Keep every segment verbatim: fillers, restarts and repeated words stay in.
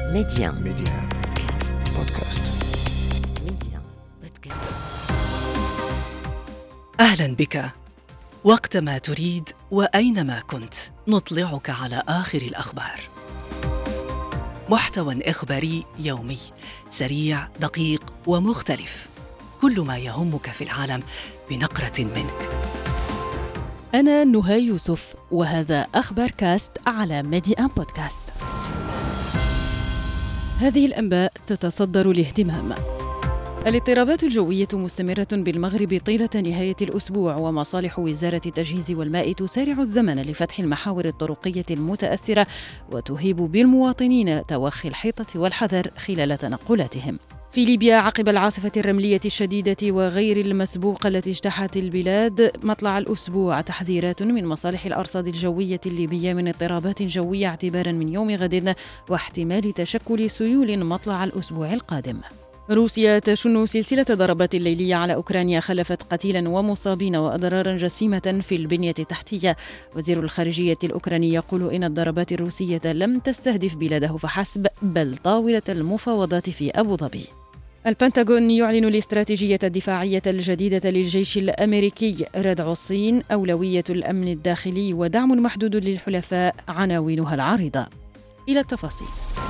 ميديان ميديان بودكاست. ميديان بودكاست. أهلا بك. وقتما تريد وأينما كنت نطلعك على آخر الأخبار. محتوى إخباري يومي سريع دقيق ومختلف، كل ما يهمك في العالم بنقرة منك. أنا نهى يوسف، وهذا أخبار كاست على ميديان بودكاست. هذه الأنباء تتصدر الاهتمام. الاضطرابات الجوية مستمرة بالمغرب طيلة نهاية الأسبوع، ومصالح وزارة التجهيز والماء تسارع الزمن لفتح المحاور الطرقية المتأثرة وتهيب بالمواطنين توخي الحيطة والحذر خلال تنقلاتهم. في ليبيا، عقب العاصفة الرملية الشديدة وغير المسبوقة التي اجتاحت البلاد مطلع الأسبوع، تحذيرات من مصالح الأرصاد الجوية الليبية من اضطرابات جوية اعتبارا من يوم غد، واحتمال تشكل سيول مطلع الأسبوع القادم. روسيا تشن سلسلة ضربات ليلية على أوكرانيا خلفت قتيلا ومصابين وأضرارا جسيمة في البنية التحتية. وزير الخارجية الأوكراني يقول إن الضربات الروسية لم تستهدف بلاده فحسب، بل طاولة المفاوضات في أبو ظبي. البنتاغون يعلن الاستراتيجية الدفاعية الجديدة للجيش الأمريكي، ردع الصين، أولوية الأمن الداخلي، ودعم محدود للحلفاء، عناوينها العارضة. إلى التفاصيل.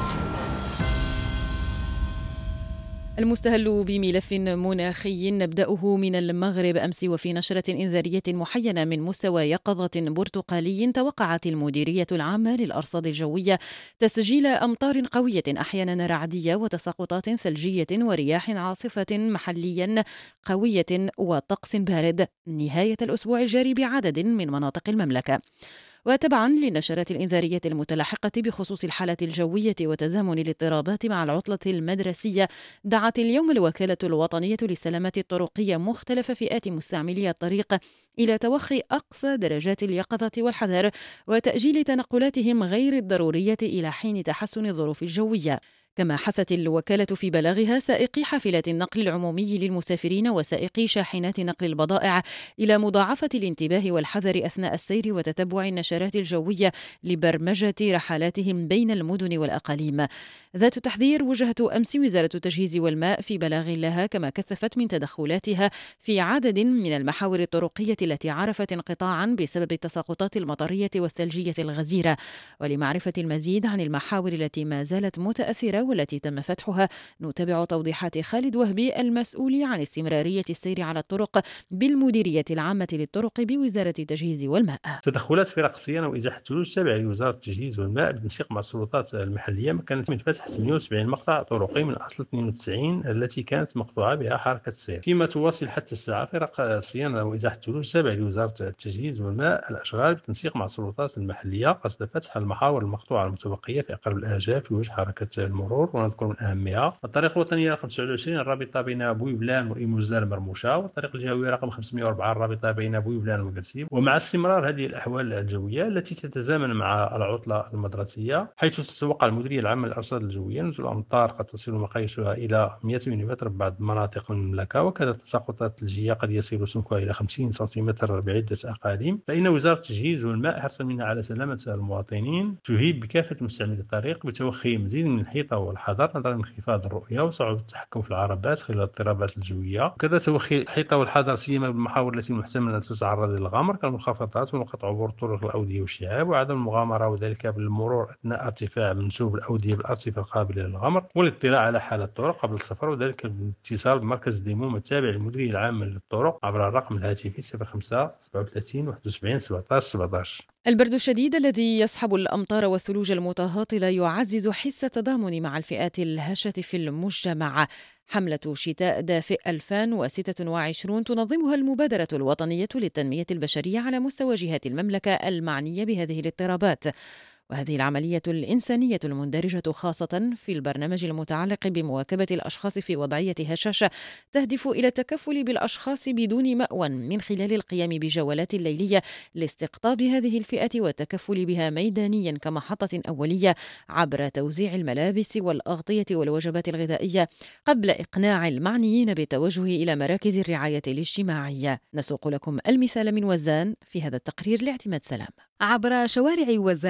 المستهل بملف مناخي نبدأه من المغرب أمس، وفي نشرة إنذارية محينة من مستوى يقظة برتقالي توقعت المديرية العامة للأرصاد الجوية تسجيل أمطار قوية أحيانا رعدية وتساقطات ثلجية ورياح عاصفة محليا قوية وطقس بارد نهاية الأسبوع الجاري بعدد من مناطق المملكة. وتبعا للنشرات الإنذارية المتلاحقة بخصوص الحالة الجوية وتزامن الاضطرابات مع العطلة المدرسية، دعت اليوم الوكالة الوطنية للسلامة الطرقية مختلف فئات مستعملي الطريق إلى توخي أقصى درجات اليقظة والحذر وتأجيل تنقلاتهم غير الضرورية إلى حين تحسن الظروف الجوية. كما حثت الوكالة في بلاغها سائقي حافلات النقل العمومي للمسافرين وسائقي شاحنات نقل البضائع إلى مضاعفة الانتباه والحذر أثناء السير وتتبع النشرات الجوية لبرمجة رحلاتهم بين المدن والأقاليم. ذات تحذير وجهته أمس وزارة التجهيز والماء في بلاغ لها، كما كثفت من تدخلاتها في عدد من المحاور الطرقية التي عرفت انقطاعا بسبب التساقطات المطرية والثلجية الغزيرة. ولمعرفة المزيد عن المحاور التي ما زالت متأثرة والتي تم فتحها، نتابع توضيحات خالد وهبي المسؤول عن استمرارية السير على الطرق بالمديرية العامة للطرق بوزارة التجهيز والماء. تدخلات في رقصيا وإزاحة الثلوج تابعة لوزارة التجهيز والماء بالتنسيق مع السلطات المحلية، كانت من فتح ثمانية وسبعين مقطع طرقي من أصل اثنين وتسعين التي كانت مقطوعة بها حركة السير، فيما تواصل حتى الساعة فرق الصيانة وإزاحة الثلوج تابعة لوزارة التجهيز والماء الأشغال بالتنسيق مع السلطات المحلية قصد فتح المحاور المقطوعة المتبقية في أقرب الآجال في وجه حركة المرور. ونذكر من أهمها الطريق الوطنية رقم تسعة وعشرين الرابطة بين بويبلان وإيموزال مرموشة، والطريق الجوي رقم خمسمائة وأربعة الرابطة بين بويبلان وقرسيب. ومع استمرار هذه الأحوال الجوية التي تتزامن مع العطلة المدرسية، حيث تتوقع المديرية العامة للأرصاد الجوية نزول أمطار قد تصل مقاييسها إلى مئة ملم بعض مناطق المملكة، وكذا تساقطات ثلجية قد يصل سمكها إلى خمسين سنتيمتر بعدة أقاليم. فإن وزارة التجهيز والماء حرصا منها على سلامة المواطنين تهيب بكافة مستعملي الطريق بتوخي مزيد من الحيطة والحذر نظرا لانخفاض الرؤية وصعوبة التحكم في العربات خلال الاضطرابات الجوية، وكذا توخي الحيطة والحذر سيما بالمحاور التي محتمل أن تتعرض للغمر كالمنخفضات ونقاط عبور طرق الأودية والشعاب، وعدم المغامرة وذلك بالمرور أثناء ارتفاع منسوب الأودية بالأرصفة القابلة للغمر، والاطلاع على حالة الطرق قبل السفر، وذلك بالاتصال بمركز الديموم التابع للمديرية العامة للطرق عبر الرقم الهاتفي صفر خمسة سبعة وثلاثين واحد وسبعين سبعطاش سبعطاش. البرد الشديد الذي يصحب الأمطار والثلوج المتهاطلة يعزز حس التضامن مع الفئات الهشة في المجتمع. حملة شتاء دافئ ألفين وستة وعشرين تنظمها المبادرة الوطنية للتنمية البشرية على مستوى جهات المملكة المعنية بهذه الاضطرابات. وهذه العملية الإنسانية المندرجة خاصة في البرنامج المتعلق بمواكبة الأشخاص في وضعية هشاشة تهدف إلى التكفل بالأشخاص بدون مأوى من خلال القيام بجولات ليلية لاستقطاب هذه الفئة والتكفل بها ميدانيا كمحطة أولية عبر توزيع الملابس والأغطية والوجبات الغذائية قبل إقناع المعنيين بالتوجه إلى مراكز الرعاية الاجتماعية. نسوق لكم المثال من وزان في هذا التقرير لاعتماد سلام. عبر شوارع وزان المختلفة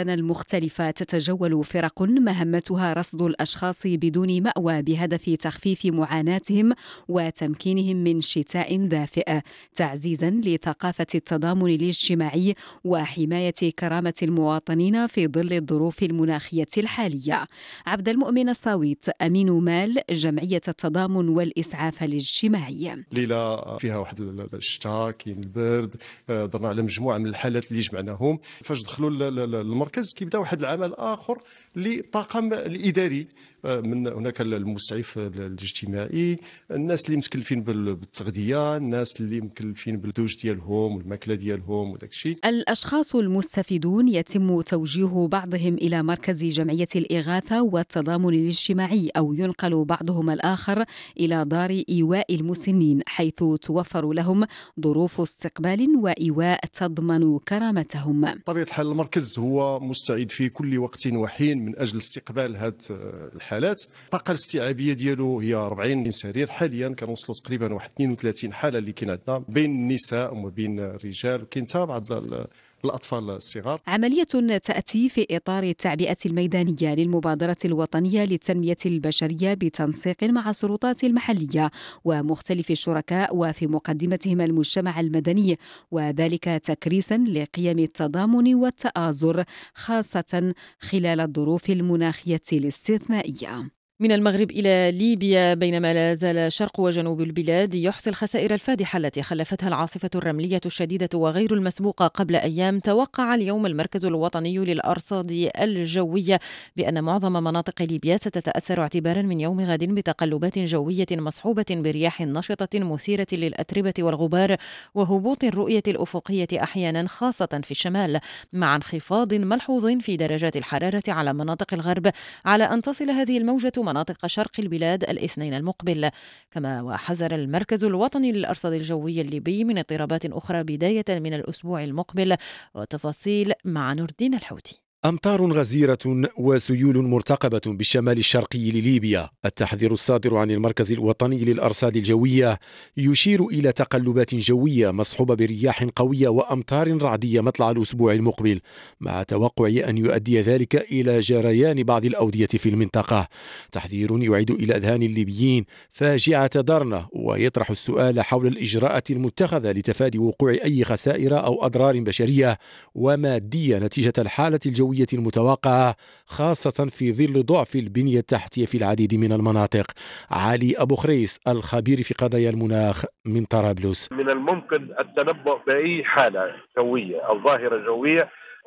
مختلفة تتجول فرق مهمتها رصد الأشخاص بدون مأوى بهدف تخفيف معاناتهم وتمكينهم من شتاء دافئ، تعزيزا لثقافة التضامن الاجتماعي وحماية كرامة المواطنين في ظل الظروف المناخية الحالية. عبد المؤمن الصاويت أمين مال جمعية التضامن والإسعاف الاجتماعي. ليلة فيها واحد الشتاء، كاين البرد، درنا على مجموعة من الحالات اللي جمعناهم. فاش دخلوا المركز كيبدا واحد العمل آخر للطاقم الإداري، من هناك المسعف الاجتماعي، الناس اللي متكلفين بالتغذية، الناس اللي مكلفين بالدوش ديالهم والماكلة ديالهم وداك الشيء. الأشخاص المستفيدون يتم توجيه بعضهم إلى مركز جمعية الإغاثة والتضامن الاجتماعي، أو ينقل بعضهم الآخر إلى دار إيواء المسنين، حيث توفر لهم ظروف استقبال وإيواء تضمن كرامتهم. طبيعة الحال المركز هو مستعد في كل وقت وحين من أجل استقبال هذه الحالات. الطاقة الاستيعابية ديالو هي أربعين سرير، حاليا كنوصلوا تقريبا واحد اثنين وثلاثين حالة اللي كاين عندنا بين النساء وما بين الرجال، وكاين حتى بعض الأطفال الصغار. عملية تأتي في إطار التعبئة الميدانية للمبادرة الوطنية للتنمية البشرية بتنسيق مع السلطات المحلية ومختلف الشركاء، وفي مقدمتهم المجتمع المدني، وذلك تكريسا لقيم التضامن والتآزر خاصة خلال الظروف المناخية الاستثنائية. من المغرب إلى ليبيا، بينما لا زال شرق وجنوب البلاد يحصي الخسائر الفادحة التي خلفتها العاصفة الرملية الشديدة وغير المسبوقة قبل أيام، توقع اليوم المركز الوطني للأرصاد الجوية بأن معظم مناطق ليبيا ستتأثر اعتبارا من يوم غد بتقلبات جوية مصحوبة برياح نشطة مثيرة للأتربة والغبار وهبوط الرؤية الأفقية أحيانا خاصة في الشمال، مع انخفاض ملحوظ في درجات الحرارة على مناطق الغرب، على أن تصل هذه الموجة مناطق شرق البلاد الاثنين المقبل. كما وحذر المركز الوطني للأرصاد الجوي الليبي من اضطرابات أخرى بداية من الأسبوع المقبل. وتفاصيل مع نور الدين الحوتي. أمطار غزيرة وسيول مرتقبة بالشمال الشرقي لليبيا. التحذير الصادر عن المركز الوطني للأرصاد الجوية يشير إلى تقلبات جوية مصحوبة برياح قوية وأمطار رعدية مطلع الأسبوع المقبل، مع توقع أن يؤدي ذلك إلى جريان بعض الأودية في المنطقة. تحذير يعيد إلى أذهان الليبيين فاجعة درنا، ويطرح السؤال حول الإجراءات المتخذة لتفادي وقوع أي خسائر أو أضرار بشرية ومادية نتيجة الحالة الجوية المتوقعة، خاصة في ظل ضعف البنية التحتية في العديد من المناطق. علي أبو خريس الخبير في قضايا المناخ من طرابلس. من الممكن التنبؤ بأي حالة جوية أو ظاهرة جوية.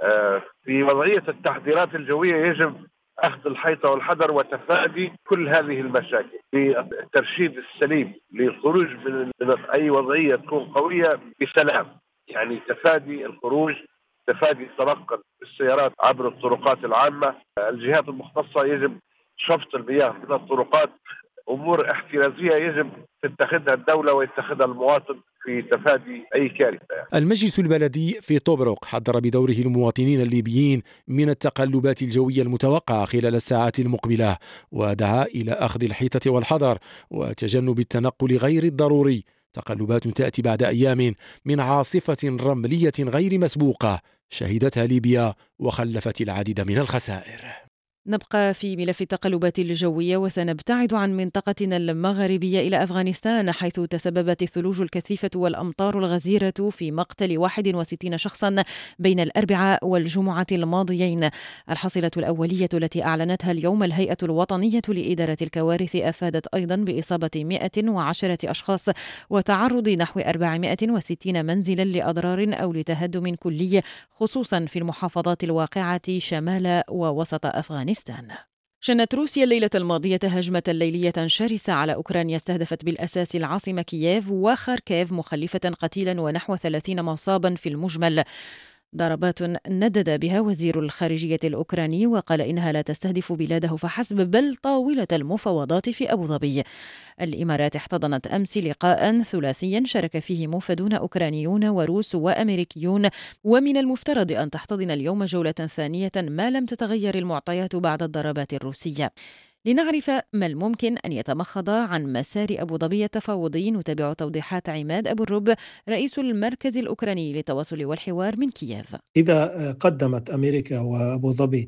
في وضعية التحذيرات الجوية يجب أخذ الحيطة والحذر وتفادي كل هذه المشاكل بالترشيد السليم للخروج من أي وضعية تكون قوية بسلام، يعني تفادي الخروج، تفادي التنقل بالسيارات عبر الطرقات العامة. الجهات المختصة يجب شفط المياه من الطرقات. أمور احترازية يجب تتخذها الدولة ويتخذها المواطن في تفادي أي كارثة. المجلس البلدي في طبرق حذر بدوره المواطنين الليبيين من التقلبات الجوية المتوقعة خلال الساعات المقبلة، ودعا إلى أخذ الحيطة والحذر وتجنب التنقل غير الضروري. تقلبات تأتي بعد أيام من عاصفة رملية غير مسبوقة شهدتها ليبيا وخلفت العديد من الخسائر. نبقى في ملف التقلبات الجوية وسنبتعد عن منطقتنا المغربية إلى أفغانستان، حيث تسببت الثلوج الكثيفة والأمطار الغزيرة في مقتل واحد وستين شخصا بين الأربعاء والجمعة الماضيين. الحصيلة الأولية التي أعلنتها اليوم الهيئة الوطنية لإدارة الكوارث أفادت أيضا بإصابة مئة وعشرة أشخاص وتعرض نحو أربعمئة وستين منزلا لأضرار أو لتهدم كلي، خصوصا في المحافظات الواقعة شمال ووسط أفغانستان. شنت روسيا الليلة الماضية هجمة ليلية شرسة على أوكرانيا استهدفت بالأساس العاصمة كييف وخاركيف، مخلفة قتيلا ونحو ثلاثين مصابا في المجمل. ضربات ندد بها وزير الخارجية الأوكراني وقال إنها لا تستهدف بلاده فحسب بل طاولة المفاوضات في أبو ظبي. الإمارات احتضنت أمس لقاء ثلاثيا شارك فيه موفدون أوكرانيون وروس وأمريكيون، ومن المفترض أن تحتضن اليوم جولة ثانية ما لم تتغير المعطيات بعد الضربات الروسية. لنعرف ما الممكن أن يتمخض عن مسار أبو ظبي التفاوضي، نتابع توضيحات عماد أبو الرب رئيس المركز الأوكراني للتواصل والحوار من كييف. إذا قدمت أمريكا وأبو ظبي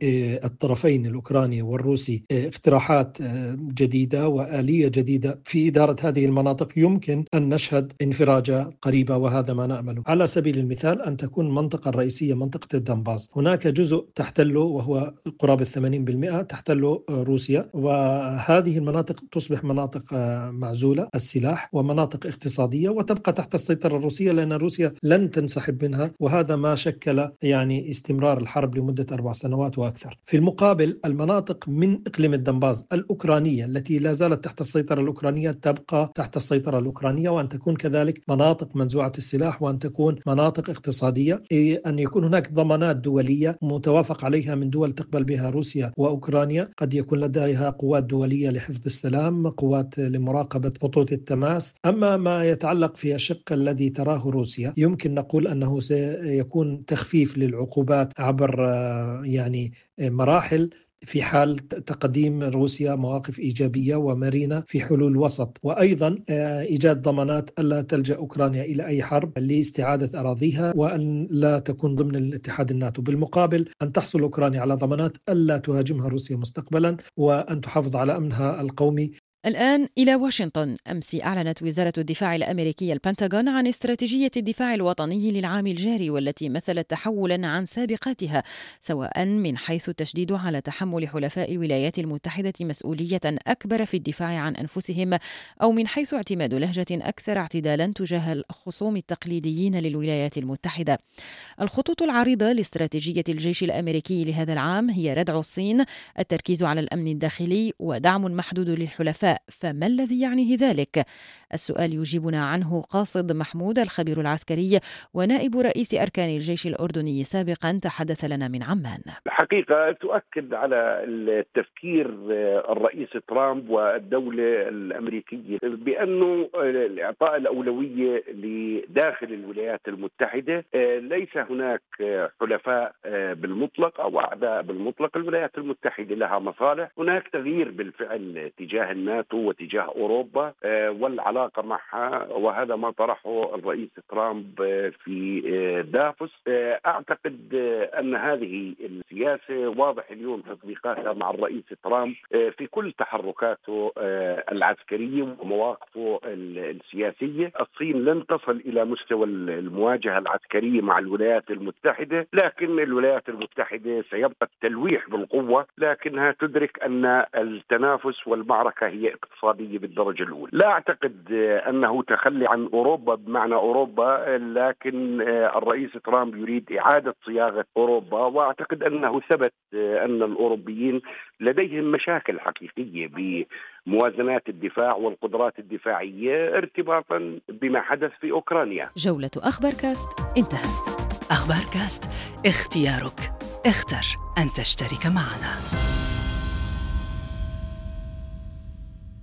للطرفين الأوكراني والروسي اقتراحات جديدة وآلية جديدة في إدارة هذه المناطق، يمكن أن نشهد انفراجة قريبة، وهذا ما نأمله. على سبيل المثال أن تكون المنطقة الرئيسية منطقة الدنباس، هناك جزء تحتله وهو قرابة ثمانين بالمئة تحتله روسيا، وهذه المناطق تصبح مناطق معزولة السلاح ومناطق اقتصادية وتبقى تحت السيطرة الروسية، لأن روسيا لن تنسحب منها، وهذا ما شكل يعني استمرار الحرب لمدة أربع سنوات وأكثر. في المقابل المناطق من إقليم الدنباس الأوكرانية التي لا زالت تحت السيطرة الأوكرانية تبقى تحت السيطرة الأوكرانية، وأن تكون كذلك مناطق منزوعة السلاح، وأن تكون مناطق اقتصادية، أن يكون هناك ضمانات دولية متوافق عليها من دول تقبل بها روسيا وأوكرانيا، قد يكون لديها قوات دولية لحفظ السلام، قوات لمراقبة خطوط التماس. أما ما يتعلق في الشق الذي تراه روسيا، يمكن نقول أنه سيكون تخفيف للعقوبات عبر يعني مراحل في حال تقديم روسيا مواقف إيجابية ومرنة في حلول وسط، وأيضا إيجاد ضمانات ألا تلجأ أوكرانيا إلى أي حرب لاستعادة أراضيها، وأن لا تكون ضمن الاتحاد الناتو. بالمقابل أن تحصل أوكرانيا على ضمانات ألا تهاجمها روسيا مستقبلا، وأن تحافظ على أمنها القومي. الآن إلى واشنطن. أمس أعلنت وزارة الدفاع الأمريكية البنتاغون عن استراتيجية الدفاع الوطني للعام الجاري، والتي مثلت تحولا عن سابقاتها، سواء من حيث التشديد على تحمل حلفاء الولايات المتحدة مسؤولية أكبر في الدفاع عن أنفسهم، أو من حيث اعتماد لهجة أكثر اعتدالا تجاه الخصوم التقليديين للولايات المتحدة. الخطوط العريضة لاستراتيجية الجيش الأمريكي لهذا العام هي ردع الصين، التركيز على الأمن الداخلي، ودعم محدود للحلفاء. فما الذي يعنيه ذلك؟ السؤال يجيبنا عنه قاصد محمود الخبير العسكري ونائب رئيس أركان الجيش الأردني سابقا، تحدث لنا من عمان. الحقيقة تؤكد على التفكير الرئيس ترامب والدولة الأمريكية بأنه إعطاء الأولوية لداخل الولايات المتحدة. ليس هناك حلفاء بالمطلق أو أعداء بالمطلق، الولايات المتحدة لها مصالح. هناك تغيير بالفعل تجاه الناتو وتجاه أوروبا والعلاقة معها، وهذا ما طرحه الرئيس ترامب في دافوس. أعتقد أن هذه السياسة واضح اليوم تطبيقاتها مع الرئيس ترامب في كل تحركاته العسكرية ومواقفه السياسية. الصين لن تصل إلى مستوى المواجهة العسكرية مع الولايات المتحدة، لكن الولايات المتحدة سيبقى التلويح بالقوة، لكنها تدرك أن التنافس والمعركة هي اقتصادية بالدرجة الأولى. لا أعتقد أنه تخلي عن أوروبا بمعنى أوروبا، لكن الرئيس ترامب يريد إعادة صياغة أوروبا، وأعتقد أنه ثبت أن الأوروبيين لديهم مشاكل حقيقية بموازنات الدفاع والقدرات الدفاعية ارتباطا بما حدث في أوكرانيا. جولة أخبار كاست انتهت. أخبار كاست، اختيارك، اختر أن تشترك معنا.